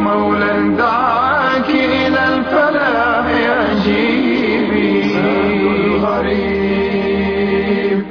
مولا دعاك إلى الفلاح أجيبي الغريب.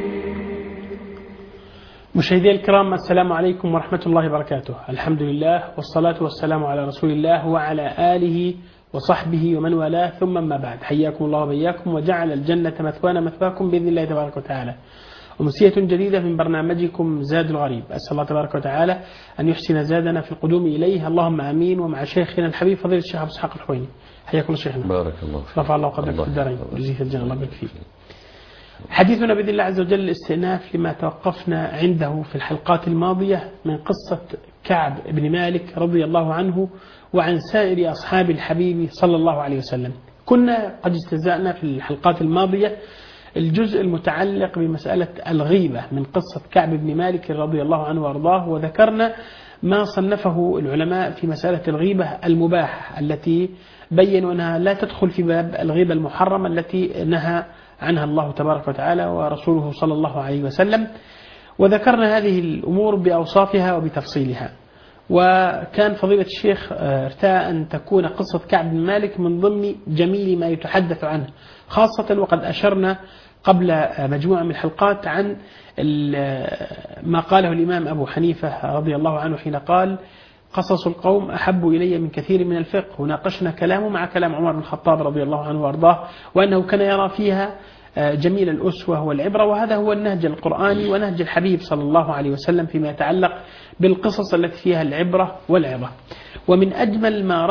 مشاهدي الكرام، السلام عليكم ورحمة الله وبركاته. الحمد لله والصلاة والسلام على رسول الله وعلى آله وصحبه ومن والاه، ثم ما بعد. حياكم الله وبياكم وجعل الجنة مثوانا مثواكم بإذن الله تبارك وتعالى. أمسية جديدة من برنامجكم زاد الغريب. أسأل الله تبارك وتعالى أن يحسن زادنا في القدوم إليه، اللهم آمين. ومع شيخنا الحبيب فضيلة الشيخ أبو إسحاق الحويني، حياكم شيخنا. بارك الله فيك. رفع الله قدرك في الدارين وجزيك الجنة. الله يبارك فيك. حديثنا بإذن الله عز وجل الاستئناف لما توقفنا عنده في الحلقات الماضية من قصة كعب بن مالك رضي الله عنه وعن سائر أصحاب الحبيب صلى الله عليه وسلم. كنا قد استهزأنا في الحلقات الماضية الجزء المتعلق بمسألة الغيبة من قصة كعب بن مالك رضي الله عنه وارضاه، وذكرنا ما صنفه العلماء في مسألة الغيبة المباحة التي بيّنوا أنها لا تدخل في باب الغيبة المحرمة التي نهى عنها الله تبارك وتعالى ورسوله صلى الله عليه وسلم. وذكرنا هذه الأمور بأوصافها وبتفصيلها، وكان فضيلة الشيخ ارتاء أن تكون قصة كعب بن مالك من ضمن جميل ما يتحدث عنه، خاصة وقد أشرنا قبل مجموعة من الحلقات عن ما قاله الإمام أبو حنيفة رضي الله عنه حين قال: قصص القوم أحب إلي من كثير من الفقه. وناقشنا كلامه مع كلام عمر بن الخطاب رضي الله عنه وارضاه، وأنه كان يرى فيها جميل الأسوة والعبرة، وهذا هو النهج القرآني ونهج الحبيب صلى الله عليه وسلم فيما يتعلق بالقصص التي فيها العبرة والعظة. ومن أجمل ما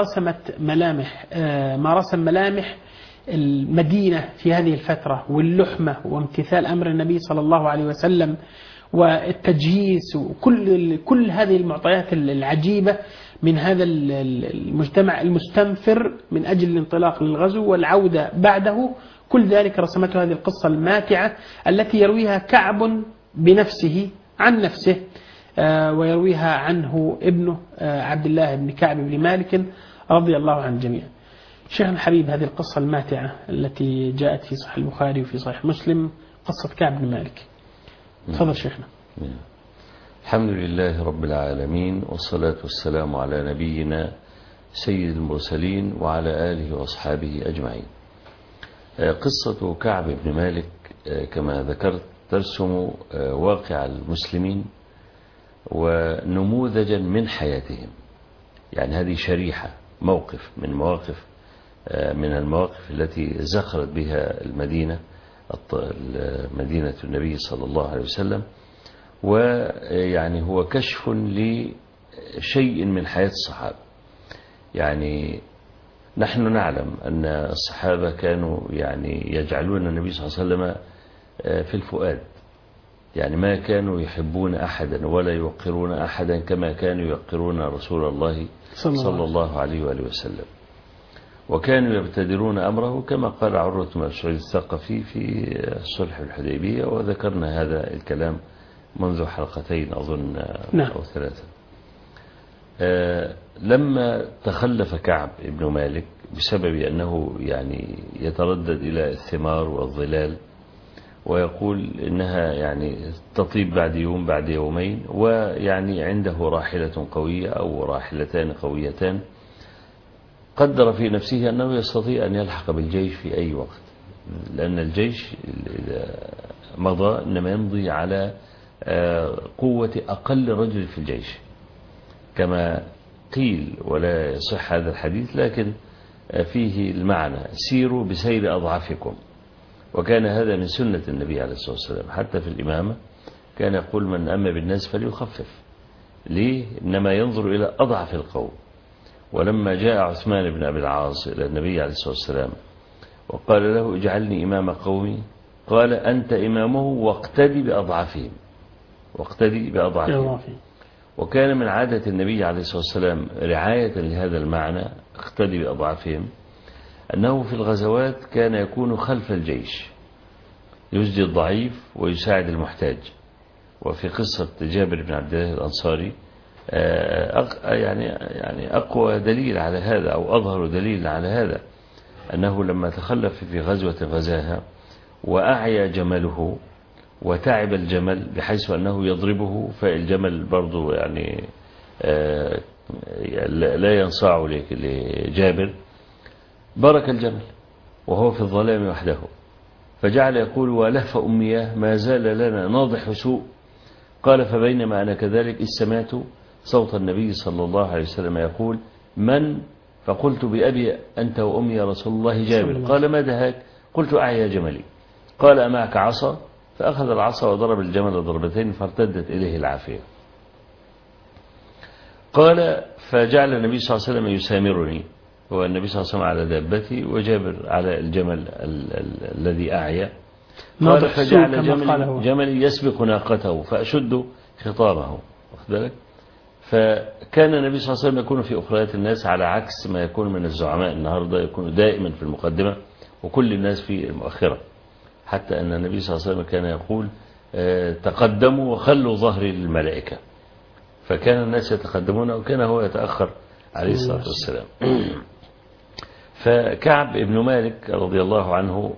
رسم ملامح المدينة في هذه الفترة واللحمة وامتثال أمر النبي صلى الله عليه وسلم والتجهيز وكل هذه المعطيات العجيبة من هذا المجتمع المستنفر من أجل الانطلاق للغزو والعودة بعده. كل ذلك رسمته هذه القصة الماتعة التي يرويها كعب بنفسه عن نفسه، ويرويها عنه ابنه عبد الله بن كعب بن مالك رضي الله عن الجميع. شيخ الحبيب، هذه القصة الماتعة التي جاءت في صحيح البخاري وفي صحيح مسلم، قصة كعب بن مالك، تفضل شيخنا. الحمد لله رب العالمين، والصلاة والسلام على نبينا سيد المرسلين وعلى آله وأصحابه أجمعين. قصة كعب بن مالك كما ذكرت ترسم واقع المسلمين ونموذجا من حياتهم. يعني هذه شريحة، موقف من المواقف التي زخرت بها مدينة النبي صلى الله عليه وسلم. ويعني هو كشف لشيء من حياة الصحابة. يعني نحن نعلم أن الصحابة كانوا يعني يجعلون النبي صلى الله عليه وسلم في الفؤاد، يعني ما كانوا يحبون أحدا ولا يوقرون أحدا كما كانوا يوقرون رسول الله صلى الله عليه وآله وسلم. وكانوا يبتدرون أمره كما قال عروة بن مسعود الثقفي في صلح الحديبية، وذكرنا هذا الكلام منذ حلقتين أظن أو ثلاثة. لما تخلف كعب بن مالك بسبب أنه يعني يتردد إلى الثمار والظلال، ويقول إنها يعني تطيب بعد يوم بعد يومين، ويعني عنده راحلة قوية أو راحلتان قويتان، قدر في نفسه أنه يستطيع أن يلحق بالجيش في أي وقت، لأن الجيش مضى إنما يمضي على قوة أقل رجل في الجيش كما قيل، ولا يصح هذا الحديث، لكن فيه المعنى: سيروا بسير أضعافكم. وكان هذا من سنة النبي عليه الصلاة والسلام، حتى في الإمامة كان يقول: من أما بالناس فليخفف. ليه؟ إنما ينظر إلى أضعف القوم. ولما جاء عثمان بن أبي العاص إلى النبي عليه الصلاة والسلام وقال له: اجعلني إمام قومي، قال: أنت إمامه واقتدي بأضعافهم. وكان من عادة النبي عليه الصلاة والسلام رعاية لهذا المعنى، اقتدي بأضعافهم، أنه في الغزوات كان يكون خلف الجيش يجدي الضعيف ويساعد المحتاج. وفي قصة جابر بن عبد الله الأنصاري يعني أقوى دليل على هذا أو أظهر دليل على هذا، أنه لما تخلف في غزوة غزاها وأعيا جمله وتعب الجمل بحيث أنه يضربه، فالجمل برضو يعني لا ينصاع لجابر، برك الجمل وهو في الظلام وحده، فجعل يقول: ولهف أمياه ما زال لنا ناضح سوء. قال: فبينما أنا كذلك إذ سمعت صوت النبي صلى الله عليه وسلم يقول: من؟ فقلت: بأبي أنت وأمي يا رسول الله جابر. قال: ما دهاك؟ قلت: أعيا جملي. قال: أمعك عصا؟ فأخذ العصا وضرب الجمل ضربتين فارتدت إليه العافية. قال: فجعل النبي صلى الله عليه وسلم يسامرني، هو النبي صلى الله عليه وسلم على دابتي وجابر على الجمل الذي أعيا. قال: فجعل جملي يسبق ناقته فأشد خطامه. واخد بالك؟ فكان النبي صلى الله عليه وسلم يكون في أخريات الناس على عكس ما يكون من الزعماء النهاردة، يكون دائما في المقدمة وكل الناس في المؤخرة، حتى أن النبي صلى الله عليه وسلم كان يقول: تقدموا وخلوا ظهري للملائكة. فكان الناس يتقدمون وكان هو يتأخر عليه الصلاة والسلام. فكعب بن مالك رضي الله عنه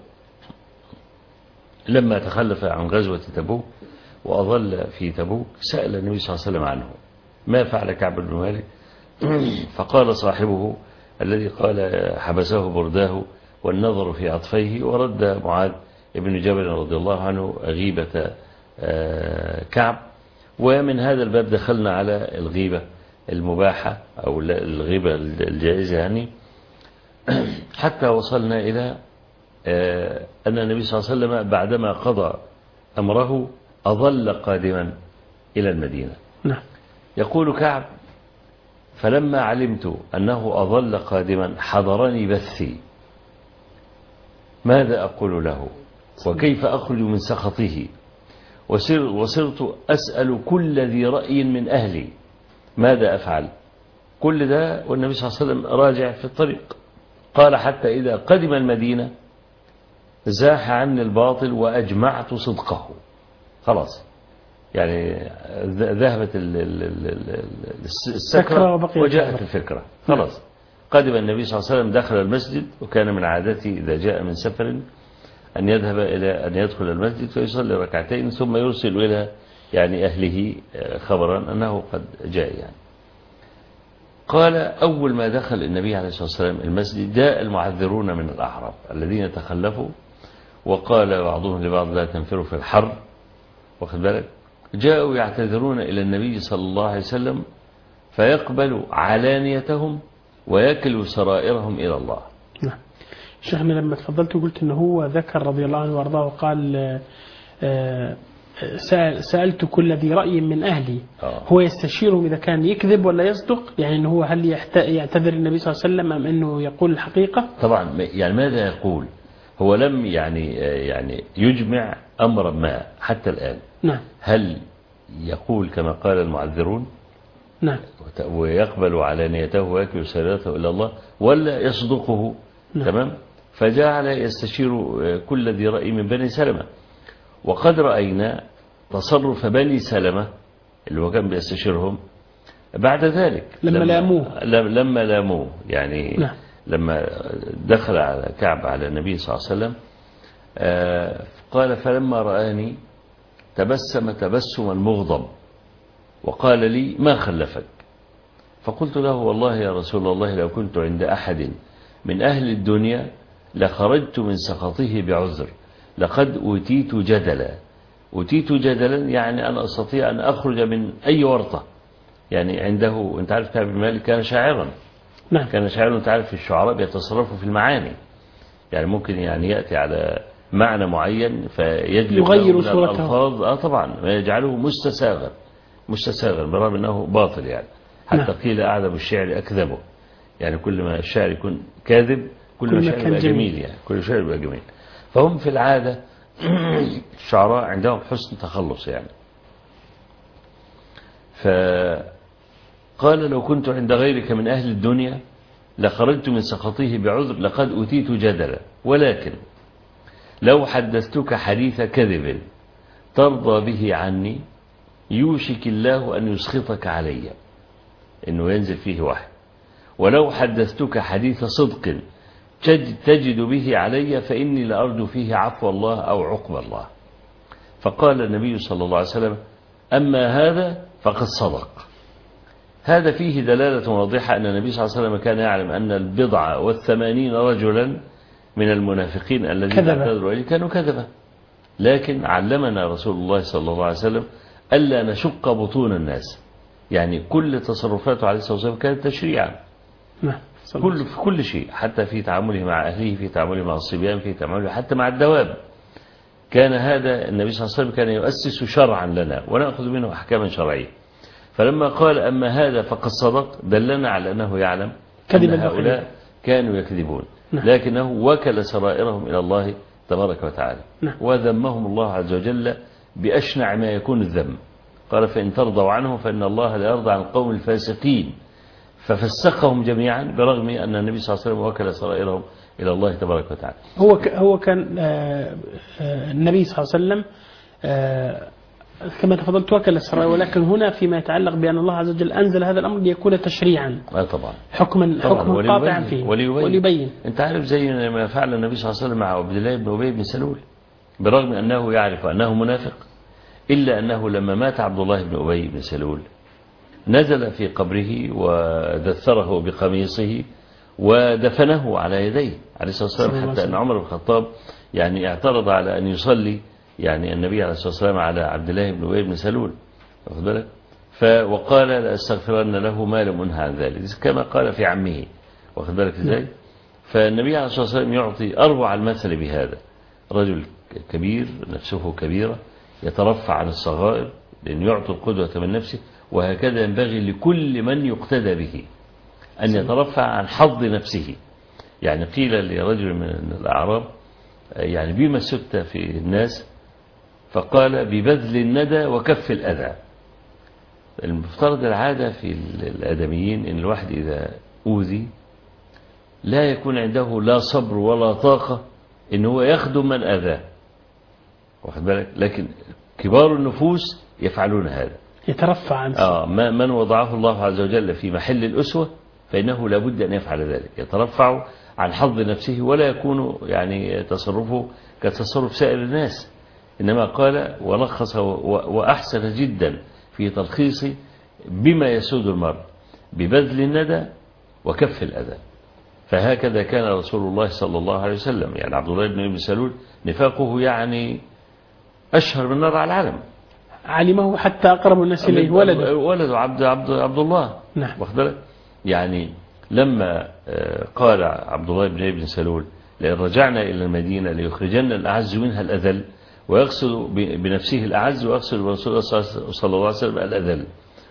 لما تخلف عن غزوة تبوك وأظل في تبوك سأل النبي صلى الله عليه وسلم عنه: ما فعل كعب بن مالك؟ فقال صاحبه الذي قال: حبسه برداه والنظر في عطفيه. ورد معاذ بن جبل رضي الله عنه غيبة كعب. ومن هذا الباب دخلنا على الغيبة المباحة أو الغيبة الجائزة، يعني حتى وصلنا إلى أن النبي صلى الله عليه وسلم بعدما قضى أمره أظل قادما إلى المدينة. نعم. يقول كعب: فلما علمت أنه أظل قادما حضرني بثي، ماذا أقول له وكيف أخرج من سخطه، وصرت أسأل كل ذي رأي من أهلي ماذا أفعل. كل ده والنبي صلى الله عليه وسلم راجع في الطريق. قال: حتى إذا قدم المدينة زاح عني الباطل وأجمعت صدقه. خلاص، يعني ذهبت السكرة وجاءت الفكرة. خلاص، قدم النبي صلى الله عليه وسلم، دخل المسجد، وكان من عادته إذا جاء من سفر أن يذهب إلى أن يدخل المسجد فيصلي ركعتين ثم يرسل إلى يعني أهله خبرا أنه قد جاء. يعني قال: أول ما دخل النبي عليه الصلاة والسلام المسجد جاء المعذرون من الأعراب الذين تخلفوا، وقال بعضهم لبعض: لا تنفروا في الحر. واخد بالك؟ جاءوا يعتذرون إلى النبي صلى الله عليه وسلم فيقبل علانيتهم ويكل سرائرهم إلى الله. نعم. شيخنا لما تفضلت وقلت أنه هو ذكر رضي الله عنه وارضاه وقال: سألت كل ذي رأي من أهلي. هو يستشيرهم إذا كان يكذب ولا يصدق، يعني أنه هو هل يعتذر النبي صلى الله عليه وسلم أم أنه يقول الحقيقة؟ طبعا، يعني ماذا يقول؟ هو لم يعني يجمع أمرا ما حتى الآن. نعم. هل يقول كما قال المعذرون؟ نعم. ويقبل علانيته ويكل سريرته إلى الله، ولا يصدقه؟ نعم. تمام. فجعل يستشير كل ذي رأي من بني سلمة، وقد رأينا تصرف بني سلمة اللي هو كان بيستشيرهم بعد ذلك لما لاموه يعني. نعم. لما دخل على كعب على النبي صلى الله عليه وسلم قال: فلما رآني تبسم تبسما مغضب وقال لي: ما خلفك؟ فقلت له: والله يا رسول الله لو كنت عند أحد من أهل الدنيا لخرجت من سخطه بعذر، لقد أوتيت جدلا. أوتيت جدلا يعني أنا أستطيع أن أخرج من أي ورطة. يعني عنده، أنت عارف كعب بن مالك كان شاعرا. نعم. كان شاعرا، أنت عارف الشعراء بيتصرفوا في المعاني، يعني ممكن يعني يأتي على معنى معين فيجلب يغير له الألفاظ طبعا ويجعله مستساغا برغم أنه باطل يعني. حتى قيل: أعذب الشعر أكذبه، يعني كل ما الشعر يكون كاذب كل ما الشعر يبقى جميل، يعني كل شعر يبقى جميل. فهم في العادة الشعراء عندهم حسن تخلص يعني. فقال: لو كنت عند غيرك من أهل الدنيا لخرجت من سخطه بعذر، لقد أوتيت جدلا، ولكن لو حدثتك حديث كذب ترضى به عني يوشك الله أن يسخطك علي، إنه ينزل فيه وحي. ولو حدثتك حديث صدق تجد به علي فإني لأرجو فيه عفو الله أو عقب الله. فقال النبي صلى الله عليه وسلم: أما هذا فقد صدق. هذا فيه دلالة واضحة أن النبي صلى الله عليه وسلم كان يعلم أن 89 رجلا من المنافقين الذين اعتذروا إليه كانوا كذبة، لكن علمنا رسول الله صلى الله عليه وسلم ألا نشق بطون الناس، يعني كل تصرفاته عليه الصلاة والسلام كانت تشريعا في كل شيء، حتى في تعامله مع أهله، في تعامله مع الصبيان، في تعامله حتى مع الدواب. كان هذا النبي صلى الله عليه وسلم كان يؤسس شرعا لنا ونأخذ منه أحكاما شرعية. فلما قال أما هذا فقد صدق دلنا على أنه يعلم أن هؤلاء كانوا يكذبون، لكنه وكل سرائرهم إلى الله تبارك وتعالى، وذمهم الله عز وجل بأشنع ما يكون الذم. قال فإن ترضوا عنه فإن الله لا يرضى عن القوم الفاسقين، ففسقهم جميعا برغم أن النبي صلى الله عليه وسلم وكل سرائرهم إلى الله تبارك وتعالى. هو كان النبي صلى الله عليه وسلم كما تفضلت وكل السرائر، ولكن هنا فيما يتعلق بأن الله عز وجل أنزل هذا الأمر ليكون تشريعا طبعا حكما قاطعا فيه وليبين. أنت عارف زي ما فعل النبي صلى الله عليه وسلم مع عبد الله بن أبي بن سلول، برغم أنه يعرف أنه منافق، إلا أنه لما مات عبد الله بن أبي بن سلول نزل في قبره ودثره بقميصه ودفنه على يديه عليه الصلاة والسلام، حتى أن عمر بن الخطاب يعني اعترض على أن يصلي يعني النبي عليه الصلاة والسلام على عبد الله بن أبي بن سلول، واخد بالك؟ وقال لأستغفرن له ما لم أنهى عن ذلك، كما قال في عمه، واخد بالك ازاي؟ فالنبي عليه الصلاة والسلام يعطي أروع المثل بهذا، رجل كبير نفسه كبيرة يترفع عن الصغائر لأن يعطي القدوة من نفسه، وهكذا ينبغي لكل من يقتدى به أن يترفع عن حظ نفسه. يعني قيل لرجل من الأعراب يعني بما سدت في الناس، فقال ببذل الندى وكف الأذى. المفترض العادة في الآدميين إن الواحد إذا أوذي لا يكون عنده لا صبر ولا طاقة إن هو يخدم من أذاه، واخد بالك؟ لكن كبار النفوس يفعلون هذا، يترفع عن من وضعه الله عز وجل في محل الأسوة فإنه لابد أن يفعل ذلك، يترفع عن حظ نفسه ولا يكون يعني تصرفه كتصرف سائر الناس، إنما قال ولخص وأحسن جدا في تلخيص بما يسود المرء ببذل الندى وكف الأذى. فهكذا كان رسول الله صلى الله عليه وسلم. يعني عبد الله بن أبي سلول نفاقه يعني أشهر من نار على العالم، علمه حتى أقرب الناس إليه ولده عبد الله. نعم. واخد يعني لما قال عبد الله بن أبي بن سلول لئن رجعنا إلى المدينة ليخرجن الأعز منها الأذل، ويقصد بنفسه الأعز ويقصد برسول الله صلى الله عليه وسلم الأذل.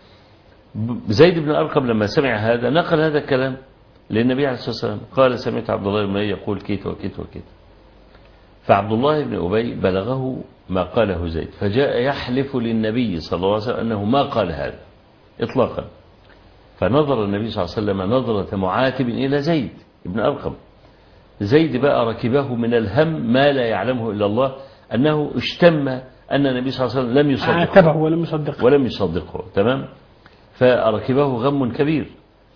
زيد بن أرقم لما سمع هذا نقل هذا الكلام للنبي عليه الصلاة والسلام، قال سمعت عبد الله بن أبي يقول كيت وكيت وكيت. فعبد الله بن أبي بلغه ما قاله زيد، فجاء يحلف للنبي صلى الله عليه وسلم أنه ما قال هذا إطلاقا. فنظر النبي صلى الله عليه وسلم نظرة معاتب إلى زيد بن أرقم. زيد بقى ركبه من الهم ما لا يعلمه إلا الله، أنه اشتم أن النبي صلى الله عليه وسلم لم يصدقه، عاتبه ولم يصدقه تمام. فركبه غم كبير.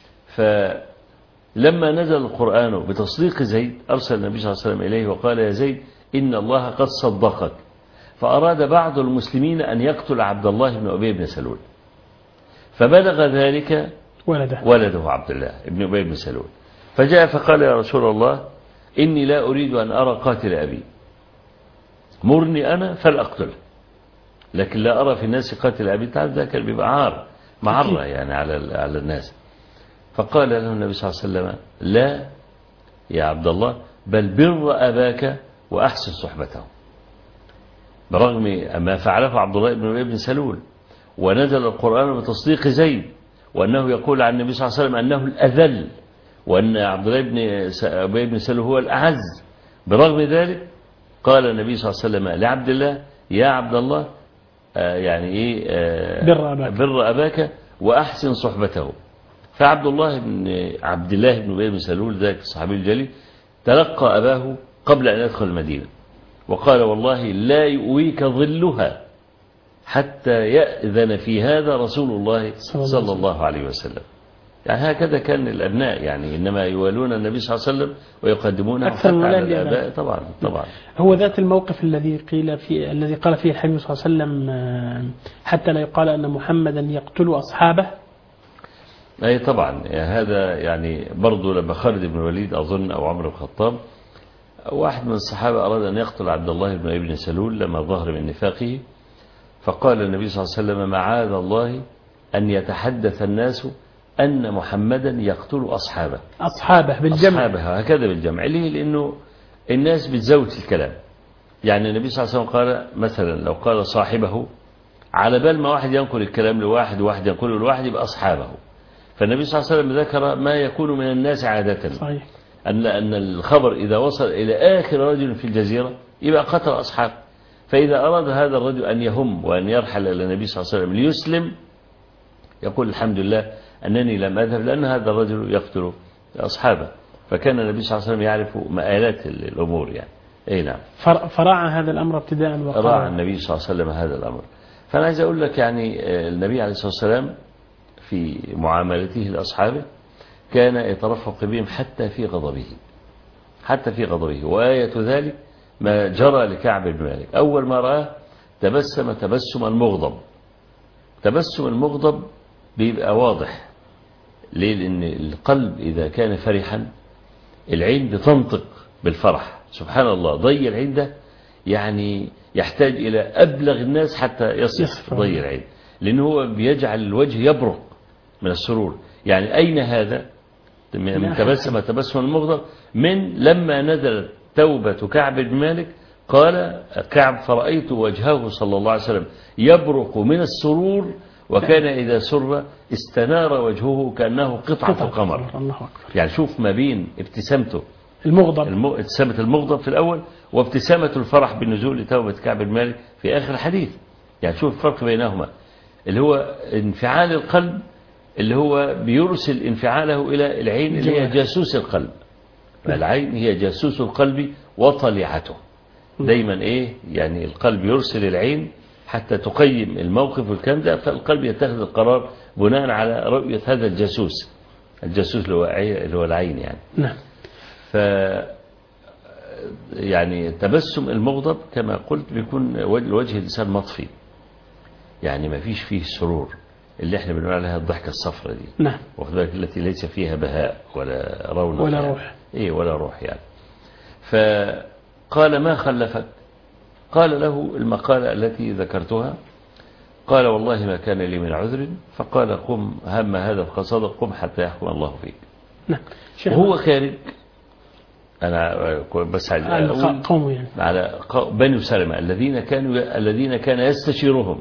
فلما نزل القرآن بتصديق زيد أرسل النبي صلى الله عليه وسلم إليه وقال يا زيد إن الله قد صدقك. فأراد بعض المسلمين أن يقتل عبد الله بن أبي بن سلول، فبلغ ذلك ولده عبد الله بن أبي بن سلول، فجاء فقال يا رسول الله إني لا أريد أن أرى قاتل أبي، مرني أنا فلأقتله، لكن لا أرى في الناس قاتل أبي. تعرف ذاك بيبقى معرة يعني على الناس. فقال له النبي صلى الله عليه وسلم لا يا عبد الله، بل بر أباك وأحسن صحبته، برغم ما فعله عبد الله بن أبي بن سلول. ونزل القرآن بتصديق زيد، وأنه يقول عن النبي صلى الله عليه وسلم أنه الأذل، وأن عبد الله بن أبي بن سلول هو الأعز. برغم ذلك قال النبي صلى الله عليه وسلم لعبد الله يا عبد الله يعني إيه بر أباك وأحسن صحبته. فعبد الله بن أبي بن سلول ذاك الصحابي الجليل تلقى أباه قبل أن يدخل المدينة، وقال والله لا يؤويك ظلها حتى يأذن في هذا رسول الله صلى الله عليه وسلم. يعني هكذا كان الأبناء، يعني إنما يوالون النبي صلى الله على وسلم ويقدمونه أكثر من الآباء. طبعا هو ذات الموقف الذي قال فيه الحبيب صلى الله عليه وسلم حتى لا يقال أن محمدا يقتل أصحابه. أي طبعا هذا يعني برضو لما خالد بن الوليد أظن أو عمر بن الخطاب واحد من الصحابة أراد أن يقتل عبد الله بن ابن سلول لما ظهر من نفاقه، فقال النبي صلى الله عليه وسلم معاذ الله أن يتحدث الناس أن محمدا يقتل أصحابه بالجمع، هكذا بالجمع. ليه؟ لأنه الناس بتزود الكلام. يعني النبي صلى الله عليه وسلم قال مثلا لو قال صاحبه، على بال ما واحد ينقل الكلام لواحد وواحد ينقله لواحد يبقى أصحابه. فالنبي صلى الله عليه وسلم ذكر ما يكون من الناس عادة، صحيح. أن الخبر إذا وصل إلى آخر رجل في الجزيرة يبقى قتل أصحابه. فإذا أراد هذا الرجل أن يهم وأن يرحل إلى النبي صلى الله عليه وسلم ليسلم يقول الحمد لله أنني لم أذهب، لأن هذا الرجل يقتل أصحابه. فكان النبي صلى الله عليه وسلم يعرف مآلات الأمور يعني. أي نعم. فرع هذا الأمر ابتداء وقال رأى النبي صلى الله عليه وسلم هذا الأمر. فأنا عايز أقول لك يعني النبي عليه الصلاة والسلام في معاملته لأصحابه كان يترفق بهم حتى في غضبه. وآية ذلك ما جرى لكعب بن مالك. أول ما رآه تبسم تبسما مغضب. تبسم المغضب بيبقى واضح. ليه؟ لأن القلب إذا كان فرحا العين بتنطق بالفرح. سبحان الله، ضي العين ده يعني يحتاج إلى أبلغ الناس حتى يصف ضي العين، لأنه هو بيجعل الوجه يبرق من السرور. يعني أين هذا من تبسم المغضب؟ من لما نزلت توبة كعب بن مالك قال كعب فرأيت وجهه صلى الله عليه وسلم يبرق من السرور، وكان إذا سر استنار وجهه كأنه قطعة قمر. يعني شوف ما بين ابتسامته ابتسامة المغضب في الأول وابتسامة الفرح بالنزول لتوبة كعب بن مالك في آخر الحديث. يعني شوف الفرق بينهما، اللي هو انفعال القلب اللي هو بيرسل انفعاله إلى العين اللي هي جاسوس القلب. العين هي جاسوس القلب وطليعته. دايما يعني القلب يرسل العين حتى تقيم الموقف والكلام ده، فالقلب يتخذ القرار بناء على رؤية هذا الجاسوس اللي هو العين يعني. نعم. يعني تبسم المغضب كما قلت بيكون الوجه الإنسان مطفي، يعني ما فيش فيه سرور اللي احنا بنقول عليها الضحكة الصفراء دي. نعم. واخد بالك، التي ليس فيها بهاء ولا رونق ولا يعني. روح. ولا روح يعني. فقال ما خلفك؟ قال له المقالة التي ذكرتها. قال والله ما كان لي من عذر. فقال قم هم هذا القصد، قم حتى يحكم الله فيك. نعم. وهو خارج، أنا بس على بني سلمة الذين كان يستشيرهم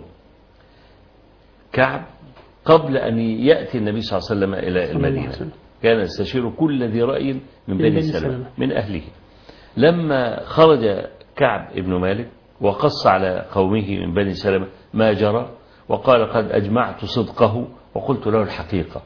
كعب قبل أن يأتي النبي صلى الله عليه وسلم إلى المدينة. كان يستشير كل ذي رأي من بني سلمة من أهله. لما خرج كعب ابن مالك وقص على قومه من بني سلمة ما جرى، وقال قد أجمعت صدقه وقلت له الحقيقة.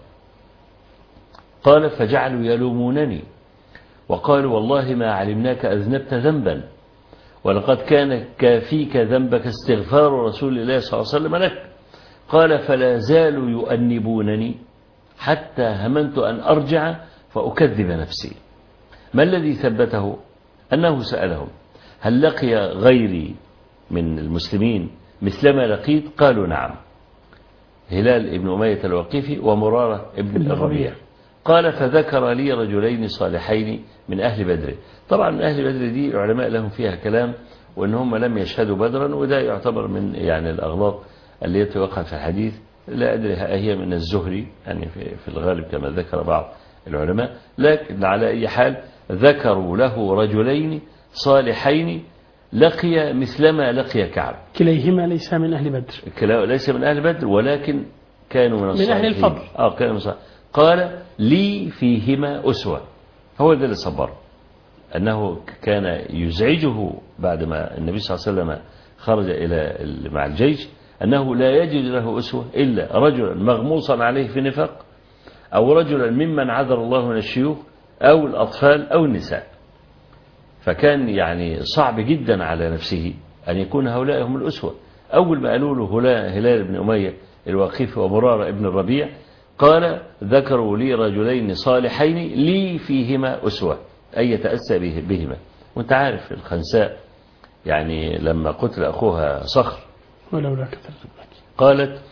قال فجعلوا يلومونني وقالوا والله ما علمناك أذنبت ذنبا، ولقد كان كافيك ذنبك استغفار رسول الله صلى الله عليه وسلم لك. قال فلا زالوا يؤنبونني حتى هممت أن أرجع فأكذب نفسي. ما الذي ثبته؟ أنه سألهم هل لقي غيري من المسلمين مثلما لقيت؟ قالوا نعم، هلال ابن أمية الوقيفي ومرارة ابن الربيع. قال فذكر لي رجلين صالحين من أهل بدر. طبعا من أهل بدر دي العلماء لهم فيها كلام، وأنهم لم يشهدوا بدرا، وده يعتبر من يعني الأغلاط التي وقعت في الحديث. لا أدري هي من الزهري يعني في الغالب كما ذكر بعض العلماء، لكن على أي حال ذكروا له رجلين صالحين لقي مثلما لقي كعب. كليهما ليس من أهل بدر. ليس من أهل بدر، ولكن كانوا من أهل الفضل. كانوا من قال لي فيهما أسوة. هو ده اللي صبر، أنه كان يزعجه بعدما النبي صلى الله عليه وسلم خرج مع الجيش أنه لا يجد له أسوة إلا رجلا مغموصا عليه في نفاق، أو رجلا ممن عذر الله من الشيوخ، أو الأطفال أو النساء. فكان يعني صعب جدا على نفسه أن يكون هؤلاء هم الأسوة. أول ما قالوا له هلال بن أمية الوقيفي ومرارة ابن الربيع قال ذكروا لي رجلين صالحين لي فيهما أسوة، أي يتأسى بهما. وانت عارف الخنساء يعني لما قتل أخوها صخر ولولا قالت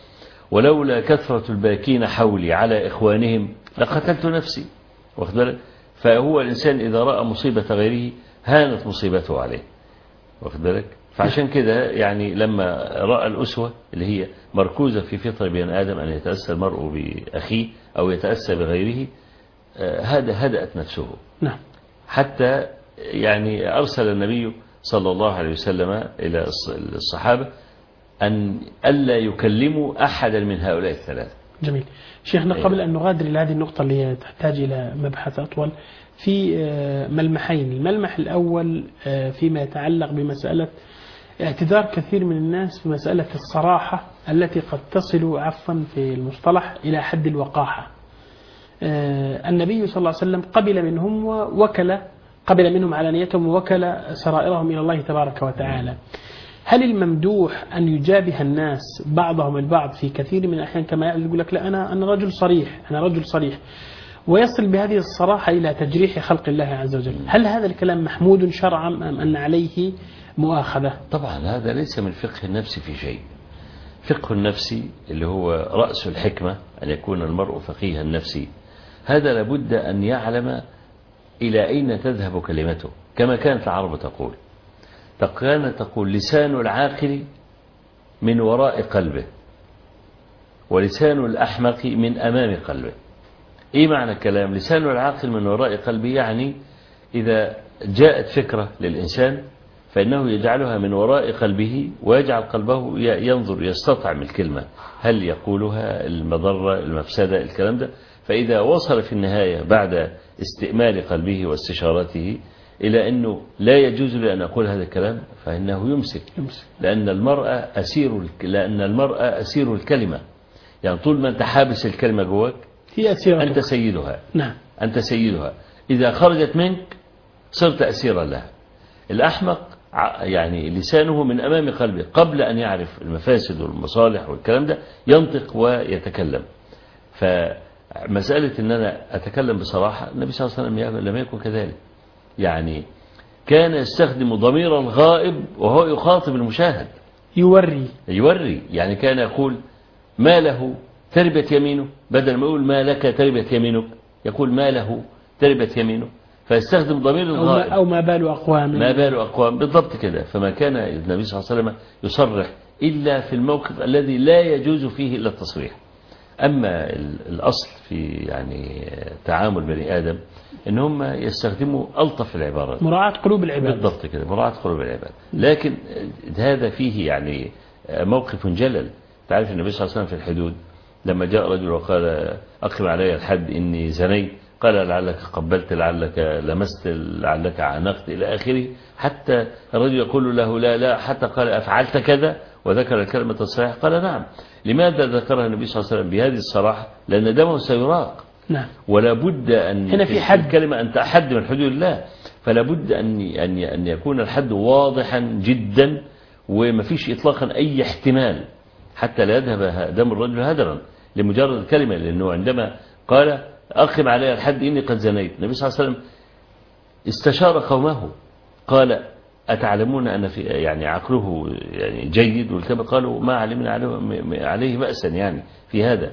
ولولا كثرة الباكين حولي على إخوانهم لقتلت نفسي. واخد بالك؟ فهو الإنسان إذا رأى مصيبة غيره هانت مصيبته عليه. واخد بالك؟ فعشان كده يعني لما رأى الأسوة اللي هي مركوزة في فطر بني آدم أن يتأسى المرء بأخيه أو يتأسى بغيره، هدأت نفسه. نعم. حتى يعني أرسل النبي صلى الله عليه وسلم إلى الصحابة أن ألا يكلموا أحدا من هؤلاء الثلاثة. جميل. شيخنا قبل أن نغادر إلى هذه النقطة اللي تحتاج إلى مبحث أطول، في ملمحين. الملمح الأول فيما يتعلق بمسألة اعتذار كثير من الناس في مسألة الصراحة التي قد تصل عفوا في المصطلح إلى حد الوقاحة. النبي صلى الله عليه وسلم قبل منهم علانيتهم ووكل سرائرهم إلى الله تبارك وتعالى. هل الممدوح أن يجابه الناس بعضهم البعض في كثير من الأحيان كما يقول لك لا أنا رجل صريح ويصل بهذه الصراحة إلى تجريح خلق الله عز وجل؟ هل هذا الكلام محمود شرعا أم أن عليه مؤاخذة؟ طبعا هذا ليس من فقه النفس في شيء. فقه النفس اللي هو رأس الحكمة أن يكون المرء فقيها نفسي، هذا لابد أن يعلم إلى أين تذهب كلمته. كما كانت العرب تقول لسان العاقل من وراء قلبه ولسان الأحمق من أمام قلبه. إيه معنى الكلام؟ لسان العاقل من وراء قلبه يعني إذا جاءت فكرة للإنسان فإنه يجعلها من وراء قلبه ويجعل قلبه ينظر يستطعم الكلمة، هل يقولها المضرة المفسدة الكلام ده. فإذا وصل في النهاية بعد استئمال قلبه واستشارته إلى أنه لا يجوز لي أن أقول هذا الكلام فإنه يمسك. لأن المرأة أسير الكلمة. يعني طول ما أنت حابس الكلمة جواك أنت سيدها. نعم. أنت سيدها. إذا خرجت منك صرت أسيرا لها. الأحمق يعني لسانه من أمام قلبه قبل أن يعرف المفاسد والمصالح والكلام ده ينطق ويتكلم. فمسألة أن أنا أتكلم بصراحة، النبي صلى الله عليه وسلم لم يكن كذلك. كان يستخدم ضمير الغائب وهو يخاطب المشاهد. يوري يعني كان يقول ما له تربت يمينه، بدل ما يقول ما لك تربت يمينك يقول ما له تربت يمينه، فيستخدم ضمير الغائب. أو ما بال أقوام بالضبط كده. فما كان النبي صلى الله عليه وسلم يصرح إلا في الموقف الذي لا يجوز فيه إلا التصريح. أما الأصل في يعني تعامل بني آدم إن هم يستخدموا ألطف العبارات، مراعاة قلوب العباد. بالضبط كده، مراعاة قلوب العباد. لكن هذا فيه يعني موقف جلل. تعرف النبي صلى الله عليه وسلم في الحدود لما جاء رجل وقال أقم علي الحد إني زنيت، قال لعلك قبلت، لعلك لمست، لعلك عانقت إلى آخره، حتى الرجل يقول له لا حتى قال أفعلت كذا وذكر الكلمة الصحيحة. قال نعم. لماذا ذكرها النبي صلى الله عليه وسلم بهذه الصراحة؟ لأن دمه سيراق. نعم. ولا بد أن هنا في حد الكلمة أنت حد من حدود الله، فلا بد أن يكون الحد واضحا جدا وما فيش إطلاقا أي احتمال حتى لا يذهب دم الرجل هدرا لمجرد الكلمة. لأنه عندما قال أقم علي الحد إني قد زنيت، النبي صلى الله عليه وسلم استشار قومه قال أتعلمون أن في يعني عقله يعني جيد والكلام؟ قالوا ما علمنا عليه بأسا يعني في هذا.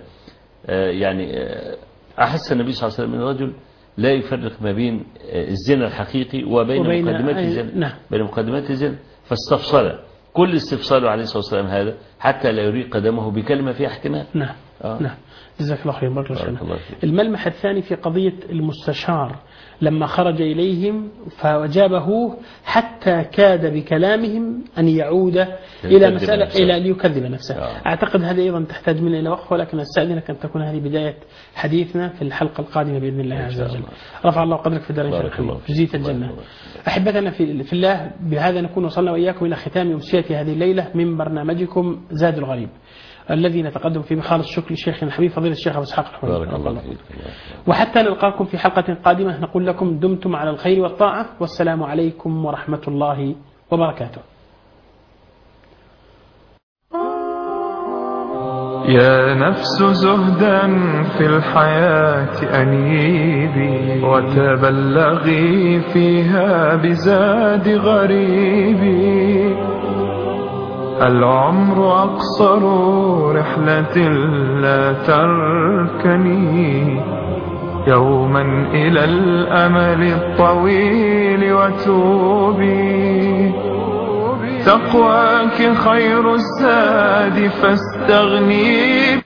يعني أحس النبي صلى الله عليه وسلم من الرجل لا يفرق ما بين الزنا الحقيقي وبين مقدمات الزنا. نعم. بين مقدمات الزنا، فاستفصل كل استفصاله عليه الصلاة والسلام هذا حتى لا يريق قدمه بكلمة فيها احتمال. نعم. نعم. جزاك الله خير. بارك الله فيك. الملمح الثاني في قضية المستشار لما خرج إليهم فوجابه حتى كاد بكلامهم أن يعود إلى مسألة إلى ليكذب نفسه. أعتقد هذه أيضا تحتاج منا إلى وقف، ولكن أستأذنك أن تكون هذه بداية حديثنا في الحلقة القادمة بإذن الله عز وجل. رفع الله قدرك في دار الخير، جزيت الجنة. أحبتنا في الله، بهذا نكون وصلنا وإياكم إلى ختام أمسية هذه الليلة من برنامجكم زاد الغريب، الذي نتقدم في بخالص شكر شيخنا الحبيب فضيلة الشيخ أبو إسحاق الحويني. بارك الله فيك. وحتى نلقاكم في حلقة قادمة نقول لكم دمتم على الخير والطاعة، والسلام عليكم ورحمة الله وبركاته. يا نفس زهدا في الحياة أنيبي، وتبلغي فيها بزاد غريبي. العمر أقصر رحلة لا تركني يوما إلى الأمل الطويل وتوبي تقواك خير الزاد فاستغني